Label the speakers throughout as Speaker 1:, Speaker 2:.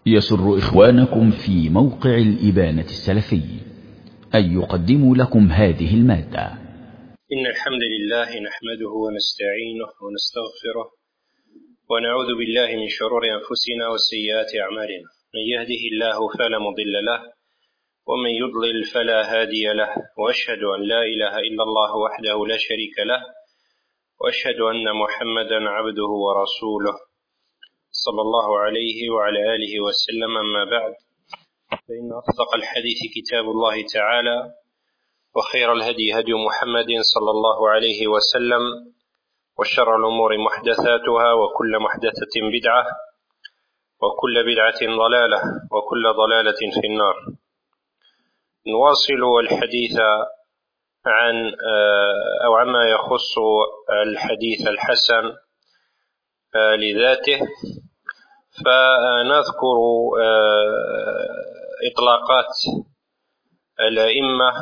Speaker 1: يسر إخوانكم في موقع الإبانة السلفي أن يقدموا لكم هذه المادة.
Speaker 2: إن الحمد لله نحمده ونستعينه ونستغفره ونعوذ بالله من شرور أنفسنا وسيئات أعمالنا، من يهده الله فلا مضل له ومن يضلل فلا هادي له، وأشهد أن لا إله إلا الله وحده لا شريك له، وأشهد أن محمدا عبده ورسوله صلى الله عليه وعلى آله وسلم. أما بعد، فإن أصدق الحديث كتاب الله تعالى، وخير الهدي هدي محمد صلى الله عليه وسلم، وشر الأمور محدثاتها، وكل محدثة بدعة، وكل بدعة ضلالة، وكل ضلالة في النار. نواصل الحديث عما يخص الحديث الحسن لذاته، فنذكر إطلاقات الأئمة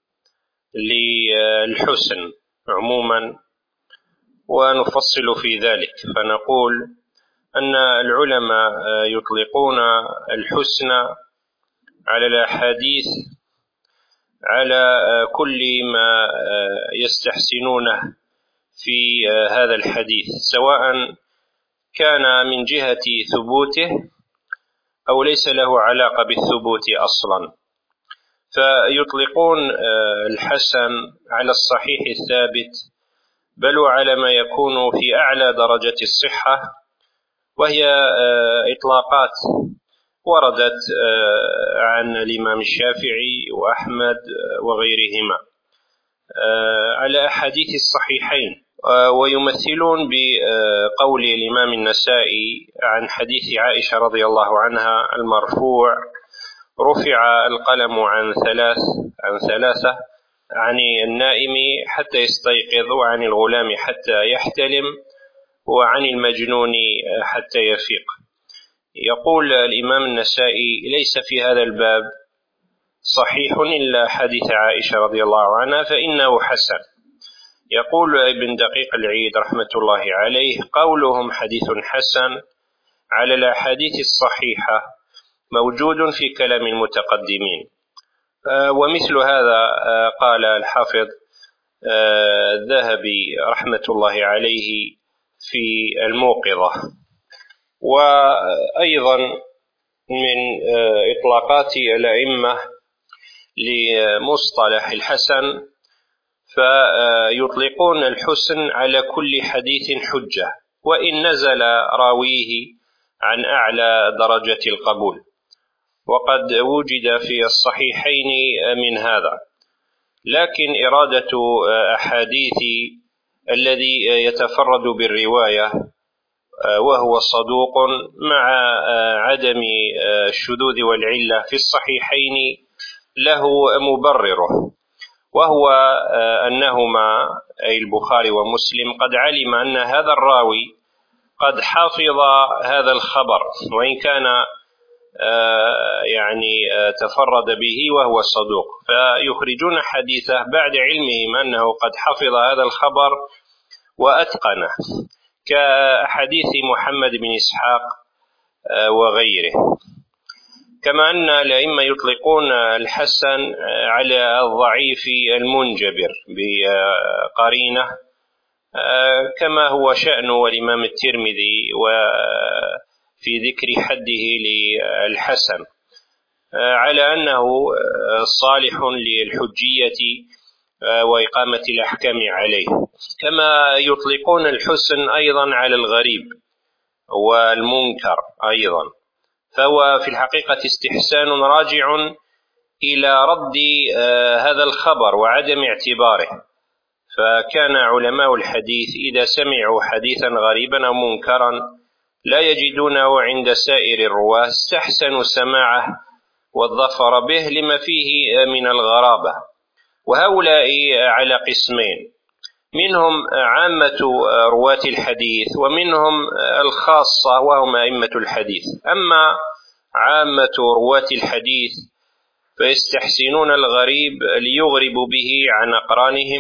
Speaker 2: للحسن عموما ونفصل في ذلك. فنقول أن العلماء يطلقون الحسن على الأحاديث على كل ما يستحسنونه في هذا الحديث، سواء كان من جهة ثبوته أو ليس له علاقة بالثبوت أصلا. فيطلقون الحسن على الصحيح الثابت، بل وعلى ما يكون في أعلى درجة الصحة، وهي إطلاقات وردت عن الإمام الشافعي وأحمد وغيرهما على أحاديث الصحيحين. ويمثلون بقول الإمام النسائي عن حديث عائشة رضي الله عنها المرفوع: رفع القلم عن ثلاثة، عن النائم حتى يستيقظ، وعن الغلام حتى يحتلم، وعن المجنون حتى يفيق. يقول الإمام النسائي: ليس في هذا الباب صحيح إلا حديث عائشة رضي الله عنها، فإنه حسن. يقول ابن دقيق العيد رحمة الله عليه: قولهم حديث حسن على الأحاديث الصحيحة موجود في كلام المتقدمين. ومثل هذا قال الحافظ الذهبي رحمة الله عليه في الموقظة. وأيضا من إطلاقات الأئمة لمصطلح الحسن، فيطلقون الحسن على كل حديث حجة، وإن نزل راويه عن أعلى درجة القبول، وقد وجد في الصحيحين من هذا. لكن إرادة أحاديث الذي يتفرد بالرواية وهو صدوق مع عدم الشذوذ والعلة في الصحيحين له مبرره، وهو أنهما أي البخاري ومسلم قد علم أن هذا الراوي قد حفظ هذا الخبر، وإن كان تفرد به وهو صدوق، فيخرجون حديثه بعد علمهم أنه قد حفظ هذا الخبر وأتقنه، كحديث محمد بن إسحاق وغيره. كما أن الأئمة يطلقون الحسن على الضعيف المنجبر بقرينة، كما هو شأن الإمام الترمذي وفي ذكر حده للحسن، على أنه صالح للحجية وإقامة الأحكام عليه. كما يطلقون الحسن أيضا على الغريب والمنكر أيضا، فهو في الحقيقة استحسان راجع إلى رد هذا الخبر وعدم اعتباره. فكان علماء الحديث إذا سمعوا حديثا غريبا أو منكرا لا يجدونه عند سائر الرواة استحسنوا سماعه والظفر به لما فيه من الغرابة. وهؤلاء على قسمين: منهم عامة رواة الحديث، ومنهم الخاصة وهم أئمة الحديث. أما عامة رواة الحديث فيستحسنون الغريب ليغربوا به عن أقرانهم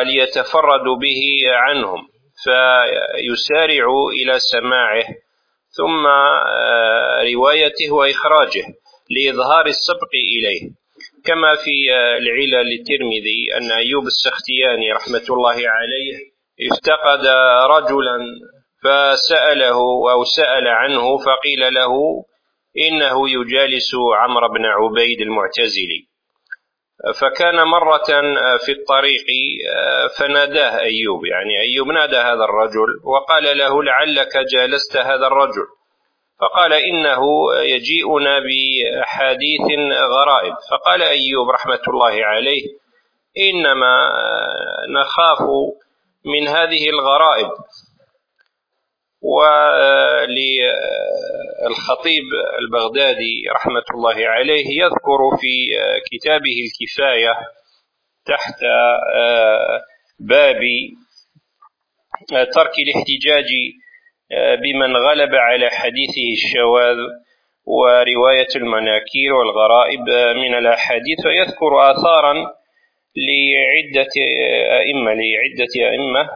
Speaker 2: وليتفردوا به عنهم، فيسارعوا إلى سماعه ثم روايته وإخراجه لإظهار السبق إليه. كما في العلل للترمذي أن أيوب السختياني رحمة الله عليه افتقد رجلا فسأله أو سأل عنه فقيل له إنه يجالس عمرو بن عبيد المعتزلي، فكان مرة في الطريق فناداه أيوب، يعني أيوب نادى هذا الرجل وقال له لعلك جالست هذا الرجل، فقال إنه يجيئنا بأحاديث غرائب. فقال أيوب رحمة الله عليه إنما نخاف من هذه الغرائب. وللخطيب البغدادي رحمة الله عليه يذكر في كتابه الكفاية تحت باب ترك الاحتجاج بمن غلب على حديثه الشواذ ورواية المناكير والغرائب من الأحاديث، ويذكر آثارا لعدة أئمة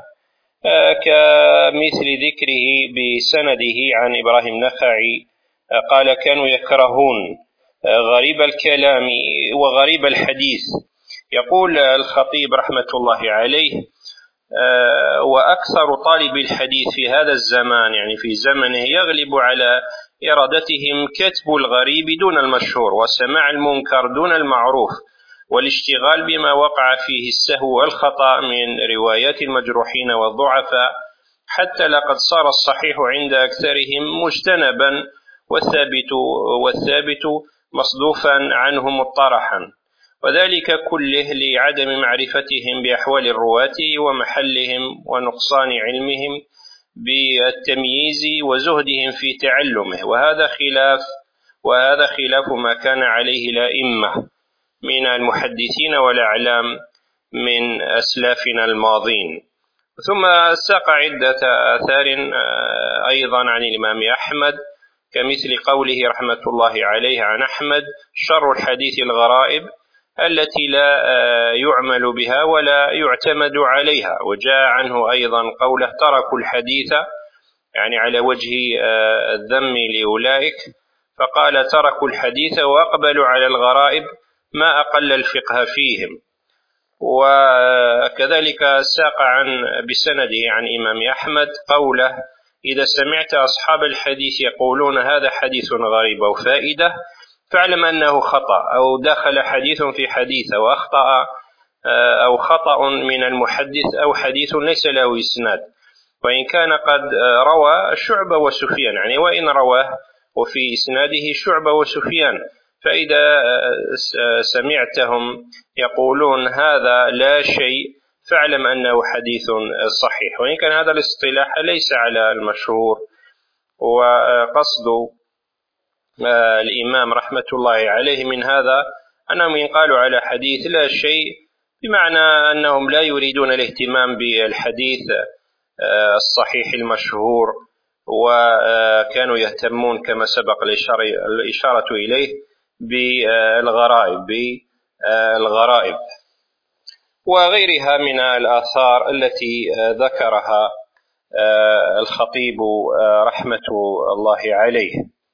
Speaker 2: كمثل ذكره بسنده عن إبراهيم النخعي قال كانوا يكرهون غريب الكلام وغريب الحديث. يقول الخطيب رحمة الله عليه وأكثر طالب الحديث في هذا الزمان، يعني في زمنه، يغلب على إرادتهم كتب الغريب دون المشهور وسماع المنكر دون المعروف والاشتغال بما وقع فيه السهو والخطأ من روايات المجروحين والضعفاء، حتى لقد صار الصحيح عند أكثرهم مجتنبا والثابت مصدوفا عنه مطرحا، وذلك كله لعدم معرفتهم بأحوال الرواة ومحلهم ونقصان علمهم بالتمييز وزهدهم في تعلمه، وهذا خلاف ما كان عليه الأئمة من المحدثين والأعلام من أسلافنا الماضين. ثم ساق عدة آثار أيضا عن الإمام أحمد كمثل قوله رحمة الله عليه عن أحمد شر الحديث الغرائب التي لا يعمل بها ولا يعتمد عليها. وجاء عنه أيضا قوله تركوا الحديث يعني على وجه الذم لأولئك، فقال تركوا الحديث وأقبلوا على الغرائب ما أقل الفقه فيهم. وكذلك ساق بسنده عن إمام أحمد قوله إذا سمعت أصحاب الحديث يقولون هذا حديث غريب أو فائدة فاعلم أنه خطأ أو دخل حديث في حديث أو خطأ من المحدث أو حديث ليس له إسناد، وإن كان قد روى شعبة وسفيان، يعني وإن رواه وفي إسناده شعبة وسفيان، فإذا سمعتهم يقولون هذا لا شيء فاعلم أنه حديث صحيح، وإن كان هذا الاصطلاح ليس على المشهور. وقصد الإمام رحمة الله عليه من هذا أنهم إن قالوا على حديث لا شيء بمعنى أنهم لا يريدون الاهتمام بالحديث الصحيح المشهور، وكانوا يهتمون كما سبق الإشارة إليه بالغرائب وغيرها من الآثار التي ذكرها الخطيب رحمة الله عليه.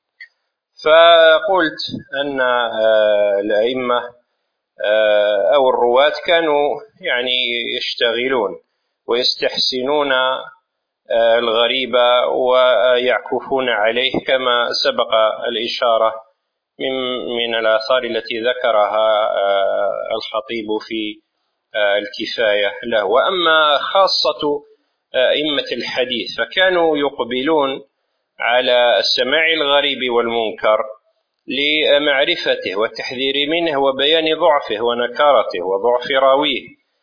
Speaker 2: فقلت أن الأئمة أو الرواة كانوا يعني يشتغلون ويستحسنون الغريب ويعكفون عليه كما سبق الإشارة من الآثار التي ذكرها الخطيب في الكفاية له. وأما خاصة أئمة الحديث فكانوا يقبلون على السماع الغريب والمنكر لمعرفته والتحذير منه وبيان ضعفه ونكارته وضعف راويه،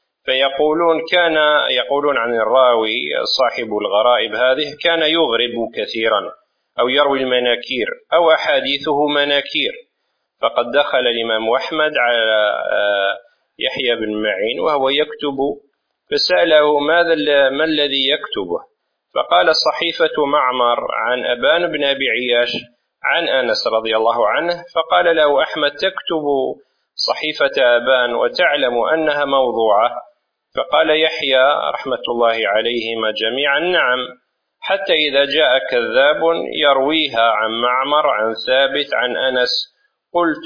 Speaker 2: يقولون عن الراوي صاحب الغرائب هذه كان يغرب كثيرا أو يروي المناكير أو أحاديثه مناكير. فقد دخل الإمام أحمد على يحيى بن معين وهو يكتب فسأله ما الذي يكتبه؟ فقال صحيفة معمر عن أبان بن أبي عياش عن أنس رضي الله عنه. فقال له أحمد تكتب صحيفة أبان وتعلم أنها موضوعة؟ فقال يحيى رحمة الله عليهما جميعا نعم، حتى إذا جاء كذاب يرويها عن معمر عن ثابت عن أنس قلت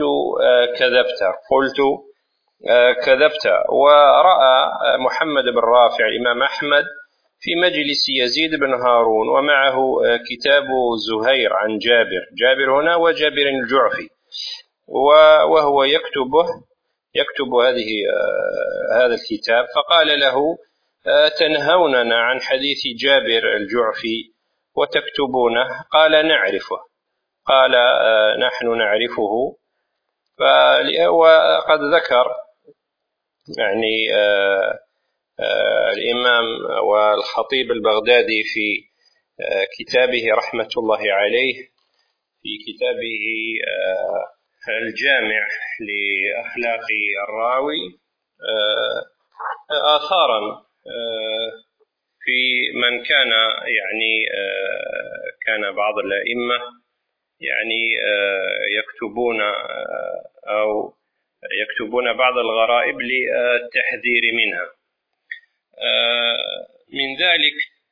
Speaker 2: كذبت. ورأى محمد بن رافع الإمام أحمد في مجلس يزيد بن هارون ومعه كتاب زهير عن جابر هنا وجابر الجعفي، وهو يكتب هذا الكتاب، فقال له تنهوننا عن حديث جابر الجعفي وتكتبونه؟ قال نعرفه. قال نحن نعرفه. وقد ذكر يعني الإمام والخطيب البغدادي في كتابه رحمة الله عليه، في كتابه الجامع لأخلاق الراوي، آثارا في من كان يعني كان بعض الأئمة يعني يكتبون بعض الغرائب للتحذير منها. من ذلك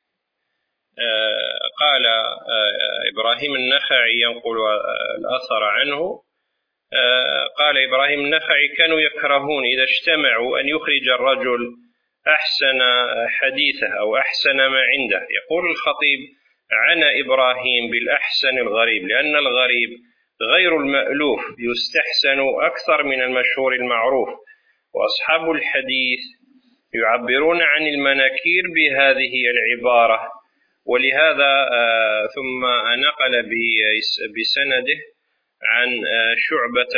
Speaker 2: قال إبراهيم النخعي ينقل الأثر عنه، قال إبراهيم النخعي كانوا يكرهون إذا اجتمعوا أن يخرج الرجل أحسن حديثه أو أحسن ما عنده. يقول الخطيب عنى إبراهيم بالأحسن الغريب، لأن الغريب غير المألوف يستحسن أكثر من المشهور المعروف، وأصحاب الحديث يعبرون عن المناكير بهذه العبارة. ولهذا ثم نقل بسنده عن شعبة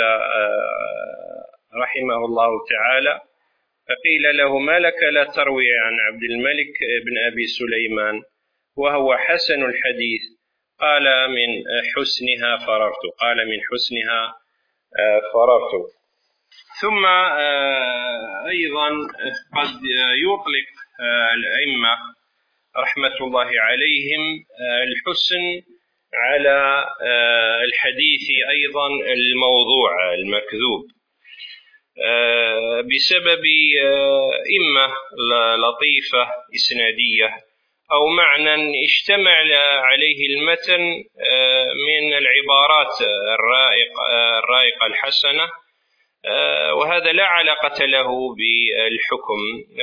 Speaker 2: رحمه الله تعالى، فقيل له ما لك لا تروي عن عبد الملك بن أبي سليمان وهو حسن الحديث؟ قال من حسنها فررت. ثم أيضا قد يطلق الأئمة رحمة الله عليهم الحسن على الحديث أيضا الموضوع المكذوب بسبب إما لطيفة إسنادية أو معنى اشتمل عليه المتن من العبارات الرائقة الحسنة، وهذا لا علاقة له بالحكم.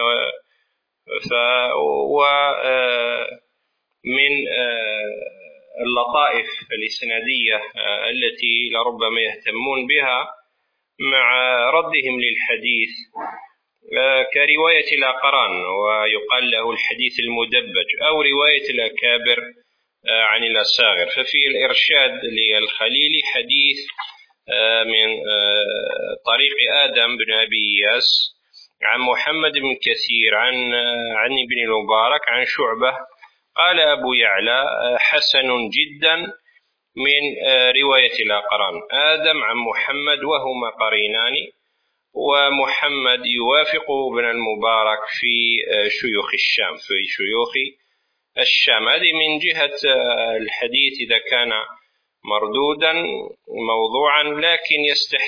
Speaker 2: ومن اللطائف الإسنادية التي لربما يهتمون بها مع ردهم للحديث كرواية الأقران، ويقال له الحديث المدبج، أو رواية الأكابر عن الأصاغر. ففي الإرشاد للخليل حديث من طريق آدم بن أبي إياس عن محمد بن كثير عن ابن المبارك عن شعبة، قال أبو يعلى حسن جدا من رواية الأقران، آدم عن محمد وهما قرينان، ومحمد يوافق ابن المبارك في شيوخ الشام. هذه من جهة الحديث إذا كان مردودا موضوعا، لكن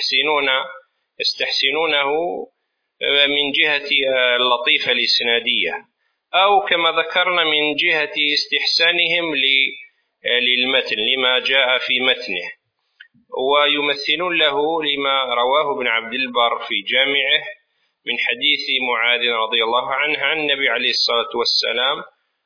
Speaker 2: يستحسنونه من جهة اللطيفة الإسنادية، أو كما ذكرنا من جهة استحسانهم للمتن لما جاء في متنه، ويمثلون له لما رواه ابن عبد البر في جامعه من حديث معاذ رضي الله عنه عن النبي عليه الصلاة والسلام،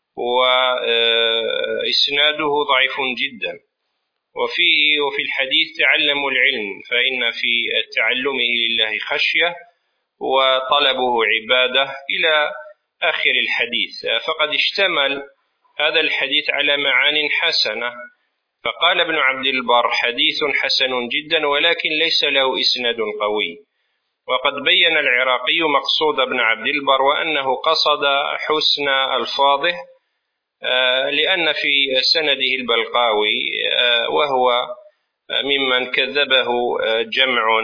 Speaker 2: وإسناده ضعيف جدا. وفي الحديث تعلموا العلم فإن في تعلمه لله خشية وطلبه عبادة إلى آخر الحديث. فقد اشتمل هذا الحديث على معان حسنة، فقال ابن عبد البر حديث حسن جدا ولكن ليس له إسناد قوي. وقد بين العراقي مقصود ابن عبد البر وأنه قصد حسن ألفاظه، لأن في سنده البلقاوي وهو ممن كذبه جمع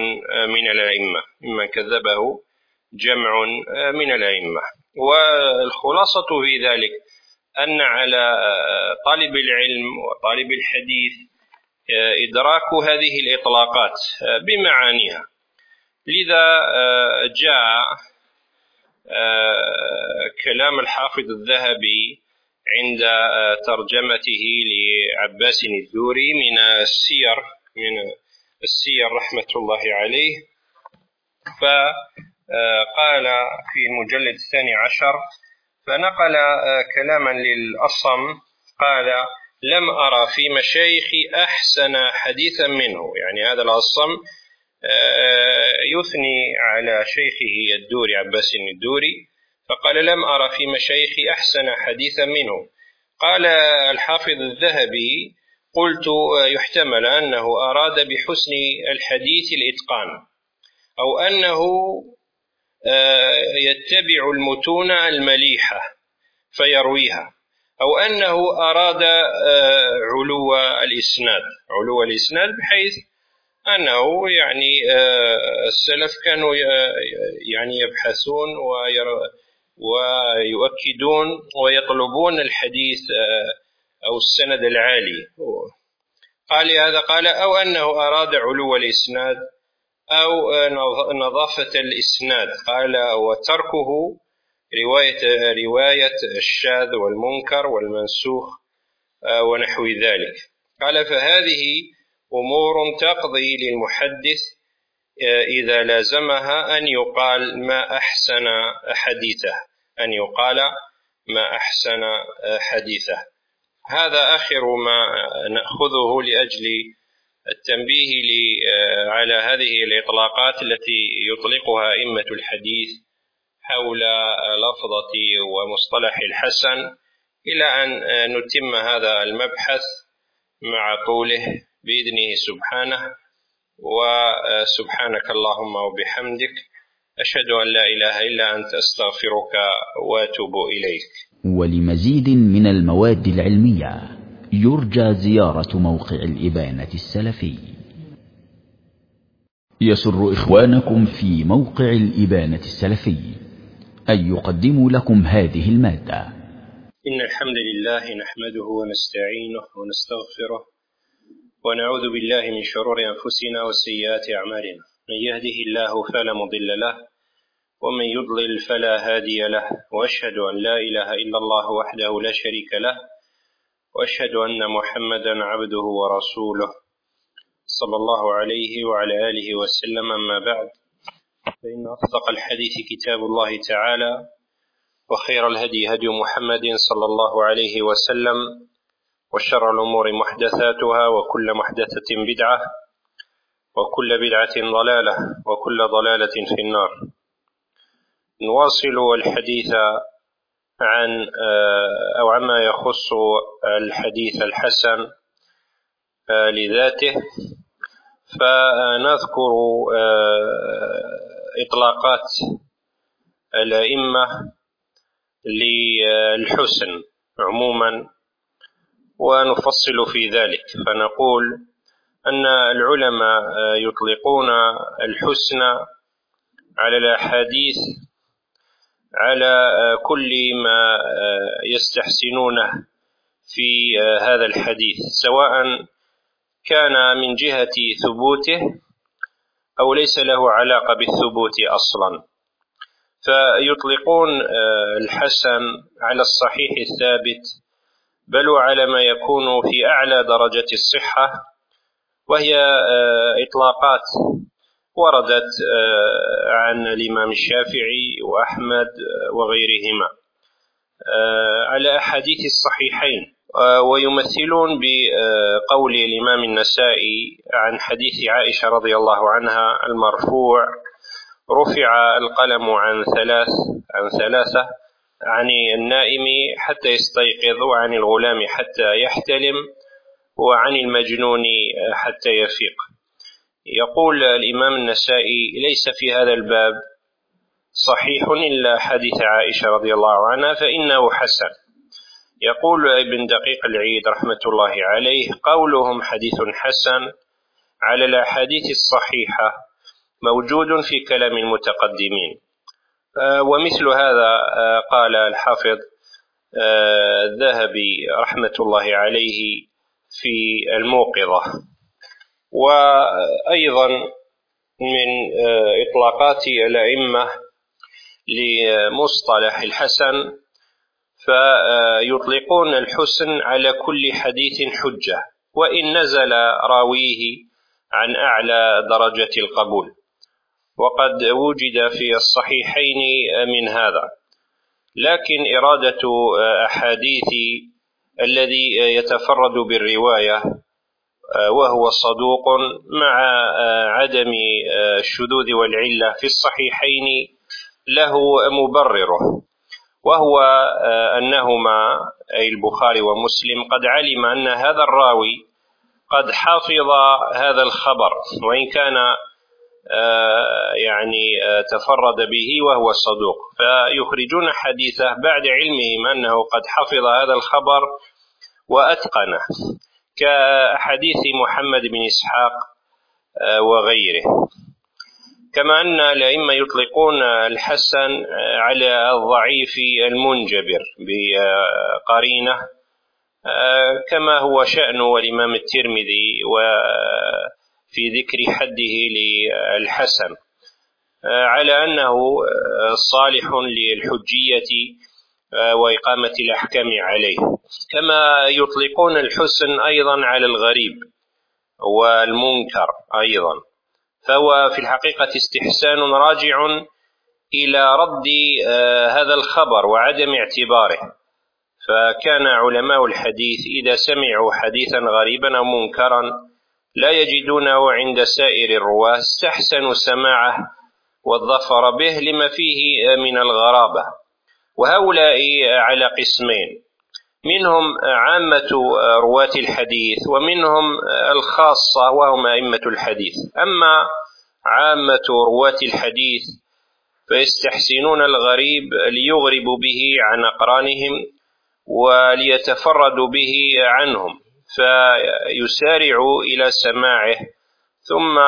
Speaker 2: من الأئمة. والخلاصة في ذلك أن على طالب العلم وطالب الحديث إدراك هذه الإطلاقات بمعانيها. لذا جاء كلام الحافظ الذهبي عند ترجمته لعباس الدوري من السير رحمة الله عليه. فقال في المجلد 12 فنقل كلاما للأصم قال: لم أرى في مشايخي أحسن حديثا منه. يعني هذا الأصم يثني على شيخه الدوري عباس الدوري، فقال: لم أرى في مشايخي أحسن حديثا منه. قال الحافظ الذهبي: قلت يحتمل أنه أراد بحسن الحديث الإتقان، أو أنه يتبع المتون المليحة فيرويها، أو أنه أراد علو الإسناد بحيث أنه يعني السلف كانوا يعني يبحثون ويؤكدون ويطلبون الحديث أو السند العالي. قال أو أنه أراد علو الإسناد أو نظافة الإسناد، قال: وتركه رواية الشاذ والمنكر والمنسوخ ونحو ذلك. قال: فهذه أمور تقضي للمحدث إذا لازمها أن يقال ما أحسن حديثه. هذا آخر ما نأخذه لأجل التنبيه على هذه الإطلاقات التي يطلقها أئمة الحديث حول لفظة ومصطلح الحسن، إلى أن نتم هذا المبحث مع طوله بإذنه سبحانه. وسبحانك اللهم وبحمدك، أشهد أن لا إله إلا أنت، أستغفرك وأتوب إليك.
Speaker 1: ولمزيد من المواد العلمية يرجى زيارة موقع الإبانة السلفي. يسر إخوانكم في موقع الإبانة السلفي أن يقدموا لكم هذه المادة.
Speaker 2: إن الحمد لله نحمده ونستعينه ونستغفره ونعوذ بالله من شرور أنفسنا وسيئات أعمالنا. من يهده الله فلا مضل له ومن يضلل فلا هادي له، وأشهد أن لا إله إلا الله وحده لا شريك له، وأشهد أن محمدا عبده ورسوله صلى الله عليه وعلى آله وسلم. أما بعد، فإن أصدق الحديث كتاب الله تعالى، وخير الهدي هدي محمد صلى الله عليه وسلم، وشر الأمور محدثاتها، وكل محدثة بدعة، وكل بدعة ضلالة، وكل ضلالة في النار. نواصل الحديث عما يخص الحديث الحسن لذاته، فنذكر إطلاقات الأئمة للحسن عموما ونفصل في ذلك. فنقول أن العلماء يطلقون الحسن على الأحاديث على كل ما يستحسنونه في هذا الحديث، سواء كان من جهة ثبوته أو ليس له علاقة بالثبوت أصلا. فيطلقون الحسن على الصحيح الثابت، بل وعلى ما يكون في أعلى درجة الصحة، وهي إطلاقات وردت عن الإمام الشافعي وأحمد وغيرهما على أحاديث الصحيحين. ويمثلون بقول الإمام النسائي عن حديث عائشة رضي الله عنها المرفوع: رفع القلم عن ثلاثة، عن النائم حتى يستيقظ، وعن الغلام حتى يحتلم، وعن المجنون حتى يفيق. يقول الإمام النسائي: ليس في هذا الباب صحيح إلا حديث عائشة رضي الله عنها، فإنه حسن. يقول ابن دقيق العيد رحمة الله عليه: قولهم حديث حسن على الأحاديث الصحيحة موجود في كلام المتقدمين. ومثل هذا قال الحافظ الذهبي رحمة الله عليه في الموقظة. وأيضا من إطلاقات الأئمة لمصطلح الحسن، فيطلقون الحسن على كل حديث حجة وإن نزل راويه عن أعلى درجة القبول، وقد وجد في الصحيحين من هذا. لكن إرادة أحاديث الذي يتفرد بالرواية وهو صدوق مع عدم الشذوذ والعلة في الصحيحين له مبرره، وهو أنهما أي البخاري ومسلم قد علم أن هذا الراوي قد حفظ هذا الخبر وإن كان تفرد به وهو صدوق، فيخرجون حديثه بعد علمهم أنه قد حفظ هذا الخبر وأتقنه، كحديث محمد بن إسحاق وغيره. كما أن الأئمة يطلقون الحسن على الضعيف المنجبر بقرينة، كما هو شأن الإمام الترمذي وفي ذكر حده للحسن على أنه صالح للحجية وإقامة الأحكام عليه. كما يطلقون الحسن أيضا على الغريب والمنكر أيضا، فهو في الحقيقة استحسان راجع إلى رد هذا الخبر وعدم اعتباره. فكان علماء الحديث إذا سمعوا حديثا غريبا أو منكرا لا يجدونه عند سائر الرواة استحسنوا سماعه والظفر به لما فيه من الغرابة. وهؤلاء على قسمين، منهم عامة رواة الحديث ومنهم الخاصة وهم أئمة الحديث. أما عامة رواة الحديث فيستحسنون الغريب ليغربوا به عن أقرانهم وليتفردوا به عنهم، فيسارعوا إلى سماعه ثم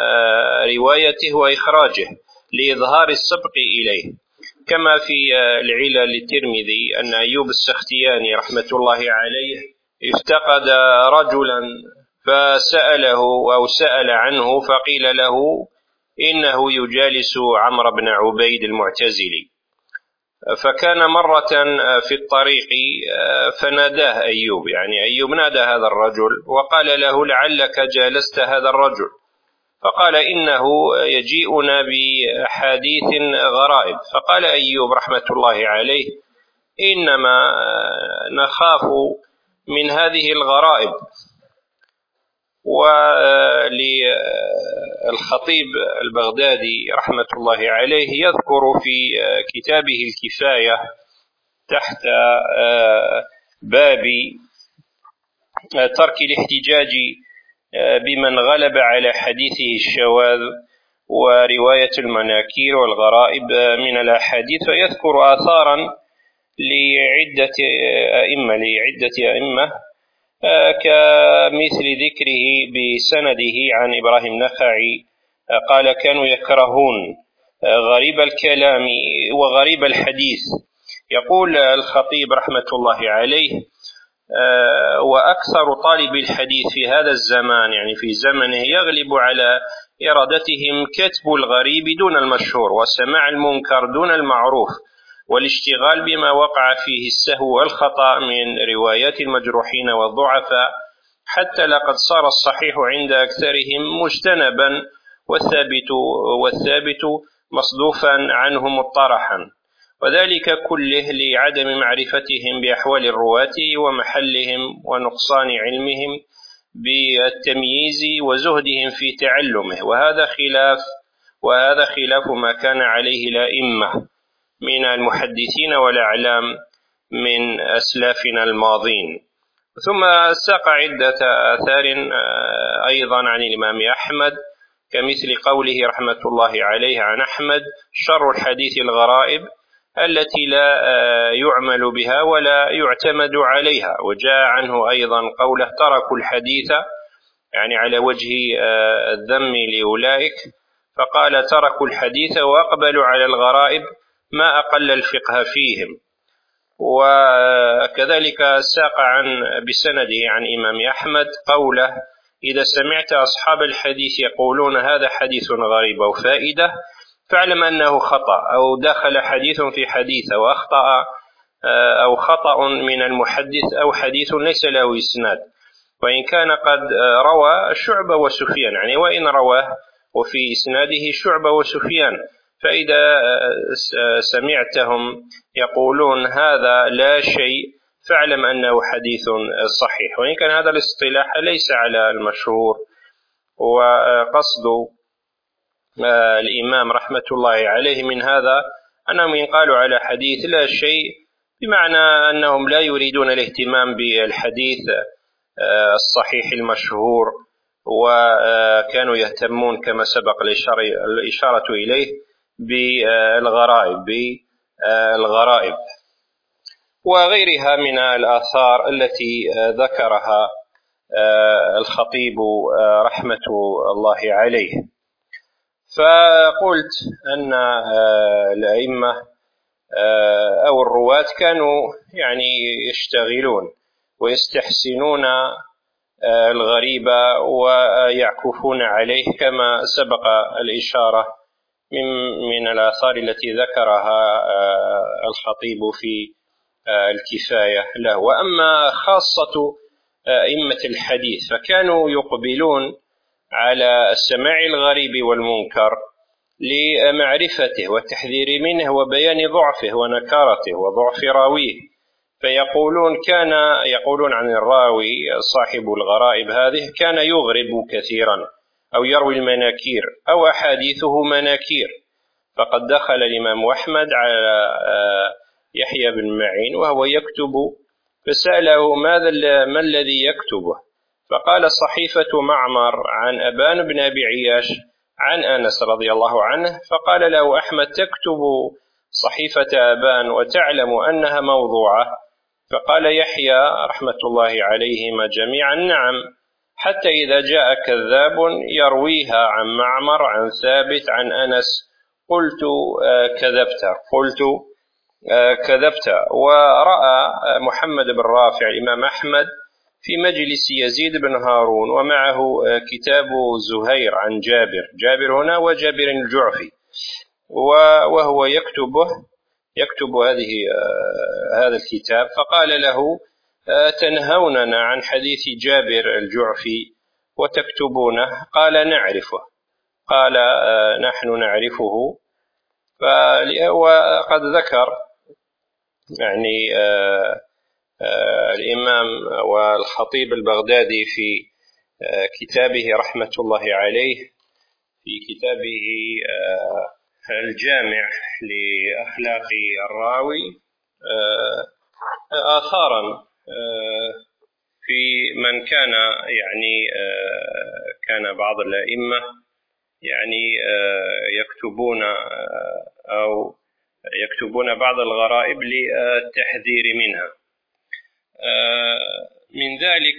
Speaker 2: روايته وإخراجه لإظهار السبق إليه. كما في العلل للترمذي أن أيوب السختياني رحمة الله عليه افتقد رجلا فسأله أو سأل عنه فقيل له إنه يجالس عمرو بن عبيد المعتزلي، فكان مرة في الطريق فناداه أيوب، أيوب نادى هذا الرجل وقال له لعلك جالست هذا الرجل، فقال إنه يجيئنا بأحاديث غرائب. فقال أيوب رحمة الله عليه إنما نخاف من هذه الغرائب. وللخطيب البغدادي رحمة الله عليه يذكر في كتابه الكفاية تحت باب ترك الاحتجاج بمن غلب على حديثه الشواذ ورواية المناكير والغرائب من الأحاديث، فيذكر آثارا لعدة أئمة كمثل ذكره بسنده عن إبراهيم النخعي قال كانوا يكرهون غريب الكلام وغريب الحديث. يقول الخطيب رحمة الله عليه وأكثر طالب الحديث في هذا الزمان في زمنه يغلب على إرادتهم كتب الغريب دون المشهور وسماع المنكر دون المعروف والاشتغال بما وقع فيه السهو والخطأ من روايات المجروحين والضعفاء، حتى لقد صار الصحيح عند أكثرهم مجتنبا والثابت مصدوفا عنه مطرحا، وذلك كله لعدم معرفتهم بأحوال الرواة ومحلهم ونقصان علمهم بالتمييز وزهدهم في تعلمه. وهذا خلاف ما كان عليه الأئمة من المحدثين والأعلام من أسلافنا الماضين. ثم ساق عدة آثار أيضا عن الإمام أحمد كمثل قوله رحمة الله عليه عن أحمد شر الحديث الغرائب التي لا يعمل بها ولا يعتمد عليها. وجاء عنه أيضا قوله تركوا الحديث على وجه الذم لأولئك، فقال تركوا الحديث وأقبلوا على الغرائب ما أقل الفقه فيهم. وكذلك ساق بسنده عن إمام أحمد قوله إذا سمعت أصحاب الحديث يقولون هذا حديث غريب أو فائدة فاعلم أنه خطأ، أو دخل حديث في حديث وأخطأ أو خطأ من المحدث أو حديث ليس له إسناد، وإن كان قد روى شعبة وسفيان، يعني وإن رواه وفي إسناده شعبة وسفيان، فإذا سمعتهم يقولون هذا لا شيء فاعلم أنه حديث صحيح، وإن كان هذا الاصطلاح ليس على المشهور. وقصد الإمام رحمة الله عليه من هذا أنهم إن قالوا على حديث لا شيء بمعنى أنهم لا يريدون الاهتمام بالحديث الصحيح المشهور، وكانوا يهتمون كما سبق الإشارة إليه بالغرائب وغيرها من الآثار التي ذكرها الخطيب رحمة الله عليه. فقلت أن الأئمة أو الرواة كانوا يعني يشتغلون ويستحسنون الغريب ويعكفون عليه كما سبق الإشارة من الآثار التي ذكرها الخطيب في الكفاية له. وأما خاصة أئمة الحديث فكانوا يقبلون على سماع الغريب والمنكر لمعرفته والتحذير منه وبيان ضعفه ونكارته وضعف راويه، يقولون عن الراوي صاحب الغرائب هذه كان يغرب كثيرا أو يروي المناكير أو أحاديثه مناكير. فقد دخل الإمام أحمد على يحيى بن معين وهو يكتب فسأله ما الذي يكتبه؟ فقال صحيفة معمر عن أبان بن أبي عياش عن أنس رضي الله عنه. فقال له أحمد تكتب صحيفة أبان وتعلم أنها موضوعة؟ فقال يحيى رحمة الله عليهما جميعا نعم، حتى إذا جاء كذاب يرويها عن معمر عن ثابت عن أنس قلت كذبت. ورأى محمد بن رافع الإمام أحمد في مجلس يزيد بن هارون ومعه كتاب زهير عن جابر هنا وجابر الجعفي، وهو يكتب هذا الكتاب. فقال له تنهوننا عن حديث جابر الجعفي وتكتبونه؟ قال نعرفه. قال نحن نعرفه. وقد ذكر يعني الإمام والخطيب البغدادي في كتابه رحمة الله عليه في كتابه الجامع لأخلاق الراوي آثارا في من كان يعني كان بعض الأئمة يعني يكتبون بعض الغرائب للتحذير منها. من ذلك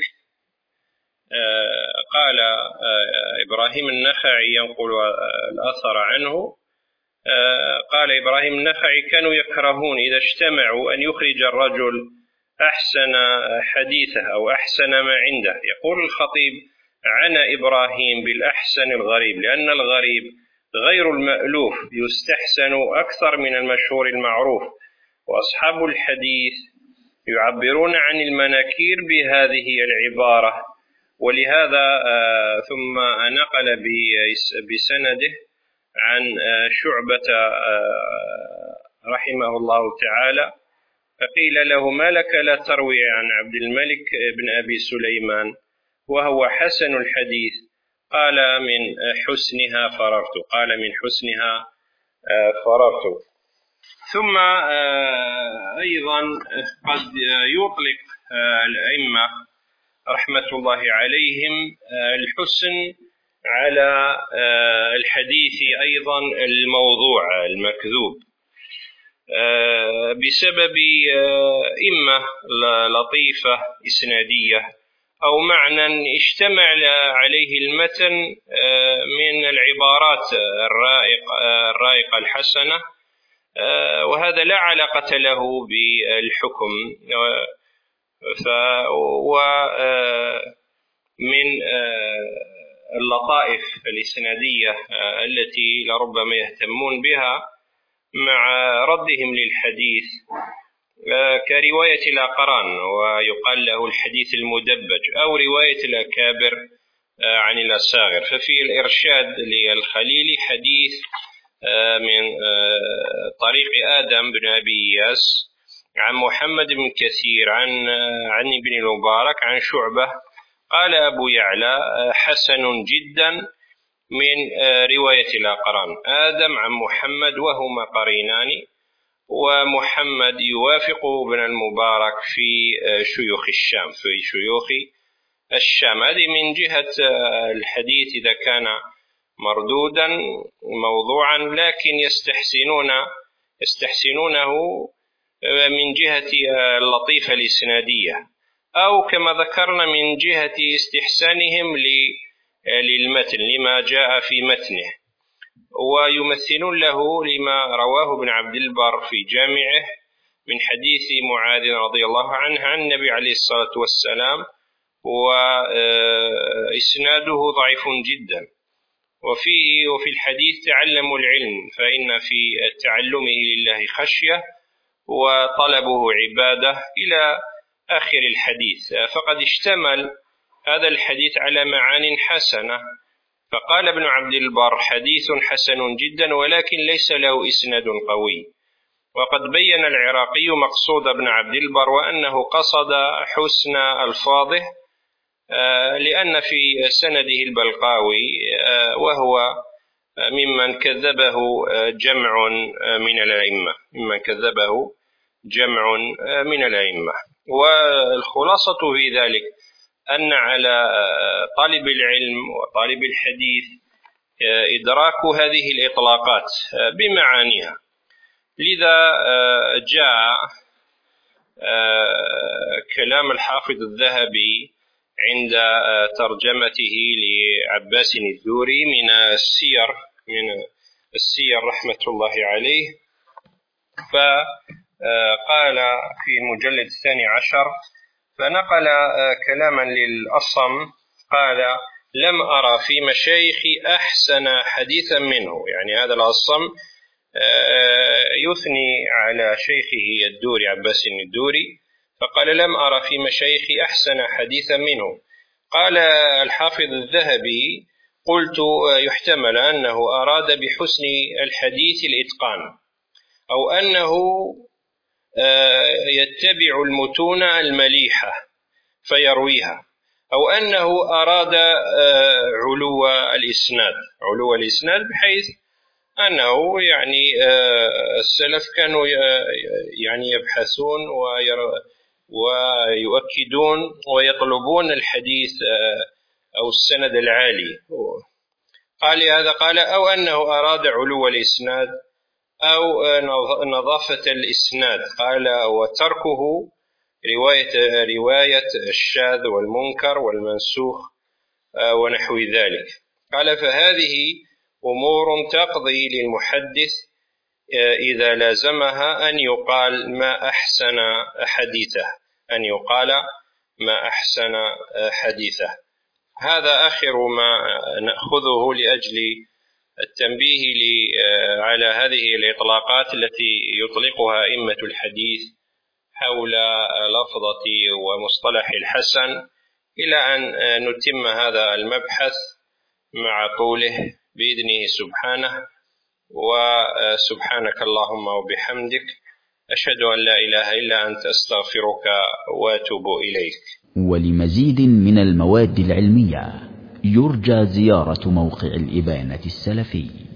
Speaker 2: قال إبراهيم النخعي ينقل الأثر عنه، قال إبراهيم النخعي كانوا يكرهون إذا اجتمعوا أن يخرج الرجل أحسن حديثه أو أحسن ما عنده. يقول الخطيب عنى إبراهيم بالأحسن الغريب، لأن الغريب غير المألوف يستحسن أكثر من المشهور المعروف، وأصحاب الحديث يعبرون عن المناكير بهذه العبارة. ولهذا ثم نقل بسنده عن شعبة رحمه الله تعالى فقيل له ما لك لا تروي عن عبد الملك بن أبي سليمان وهو حسن الحديث؟ قال من حسنها فررت. ثم أيضا قد يطلق الأئمة رحمة الله عليهم الحسن على الحديث أيضا الموضوع المكذوب بسبب إما لطيفة إسنادية أو معنى اشتمل عليه المتن من العبارات الرائقة الحسنة، وهذا لا علاقة له بالحكم. ومن اللطائف الإسنادية التي لربما يهتمون بها مع ردهم للحديث كرواية الأقران ويقال له الحديث المدبج، أو رواية الأكابر عن الأصاغر. ففي الإرشاد للخليلي حديث من طريق آدم بن أبي إياس عن محمد بن كثير عن ابن المبارك عن شعبة، قال أبو يعلى حسن جدا من رواية الأقران، آدم عن محمد وهما قرينان، ومحمد يوافق ابن المبارك في شيوخ الشام. هذه من جهة الحديث إذا كان مردودا موضوعا، لكن يستحسنونه من جهة اللطيفة الإسنادية، أو كما ذكرنا من جهة استحسانهم للمتن لما جاء في متنه، ويمثلون له لما رواه ابن عبد البر في جامعه من حديث معاذ رضي الله عنه عن النبي عليه الصلاة والسلام، وإسناده ضعيف جدا. وفي الحديث تعلموا العلم فإن في تعلمه لله خشية وطلبه عبادة إلى آخر الحديث. فقد اشتمل هذا الحديث على معان حسنة، فقال ابن عبد البر حديث حسن جدا ولكن ليس له إسناد قوي. وقد بين العراقي مقصود ابن عبد البر وأنه قصد حسن ألفاظه، لأن في سنده البلقاوي وهو ممن كذبه جمع من الأئمة. والخلاصة في ذلك أن على طالب العلم وطالب الحديث إدراك هذه الإطلاقات بمعانيها. لذا جاء كلام الحافظ الذهبي عند ترجمته لعباس الدوري من السير رحمة الله عليه، فقال في المجلد 12 فنقل كلاما للأصم قال: لم أرى في مشايخي أحسن حديثا منه. يعني هذا الأصم يثني على شيخه الدوري عباس الدوري، فقال: لم أرى في مشايخي أحسن حديثا منه. قال الحافظ الذهبي: قلت يحتمل أنه أراد بحسن الحديث الإتقان، أو أنه يتبع المتون المليحة فيرويها، أو أنه أراد علو الإسناد بحيث أنه يعني السلف كانوا يعني يبحثون ويؤكدون ويطلبون الحديث أو السند العالي. قال أو أنه أراد علو الإسناد أو نظافة الإسناد، قال: وتركه رواية الشاذ والمنكر والمنسوخ ونحو ذلك. قال: فهذه أمور تقضي للمحدث إذا لازمها أن يقال ما أحسن حديثه. هذا آخر ما نأخذه لأجل التنبيه على هذه الإطلاقات التي يطلقها أئمة الحديث حول لفظة ومصطلح الحسن، إلى أن نتم هذا المبحث مع طوله بإذنه سبحانه. وسبحانك اللهم وبحمدك، أشهد أن لا إله إلا أنت، أستغفرك وأتوب إليك.
Speaker 1: ولمزيد من المواد العلمية يرجى زيارة موقع الإبانة السلفي.